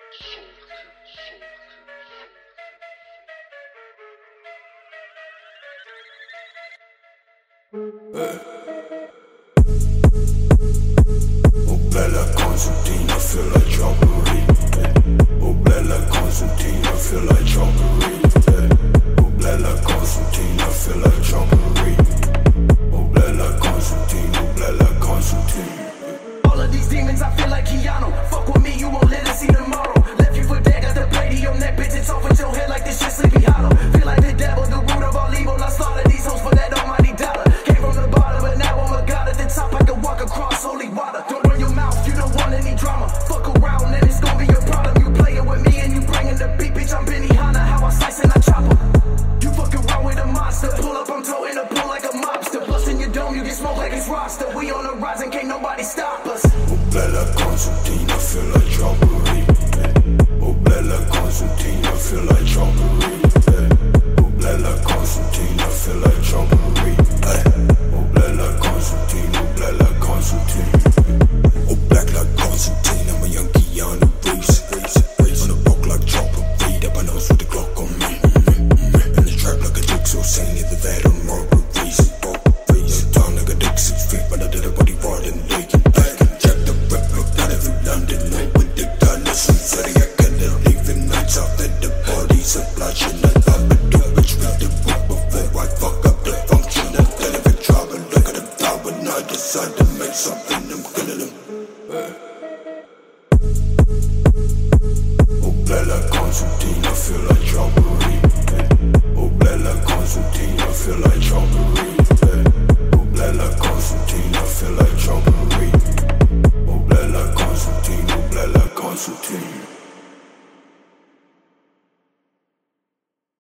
Oh bella Constantine, I feel like strawberry. Oh bella Constantine, I feel like strawberry. Oh bella Constantine, I feel like strawberry. Oh bella Constantine, oh bella Constantine. All of these demons, I feel like Keanu. Fuck with me, you won't live to see tomorrow. Left you for dead, got the blade in your neck, bitch. It's off with your head like this shit Sleepy Hollow. Feel like the devil, the root of all evil. I slaughter these hoes for that almighty dollar. Came from the bottom, but now I'm a god at the top. I can walk across holy water. Don't run your mouth, you don't want any drama. Fuck around and it's gonna be a problem. You playing with me and you bringing the beat, bitch. I'm Benny Hanna, how I slice and I chop 'em. You fuck around with a monster. Pull up, I'm toting a pull like a mobster. Busting your dome, you get smoked like it's roster. We on the rise and can't nobody stop us. Oh bella Constantine, I feel like strawberry. Oh bella Constantine, I feel like strawberry. Oh bella Constantine, I feel like strawberry. Oh bella Constantine, oh bella Constantine. Oh black like Constantine, I'm a young Keanu Reeves. On the block like chopper, read up my nose with the Glock on me. In the trap like a dick, so sane in the vat on robberies. Down like a dick 6 feet, but I did a body part in the lake. Check the rep, look down every London. No with the dollars, I'm sorry, I can't leave him nights out that the bodies are blushing. I thought I'd do bitch with the book before I fuck up the function. I'm telling it trouble, look at the tower, and I decide to make something, I'm killing them. Oh bella Constantine, I feel like strawberry. Oh bella Constantine, I feel like strawberry. Oh bella Constantine, I feel like strawberry. Oh bella Constantine, oh bella Constantine.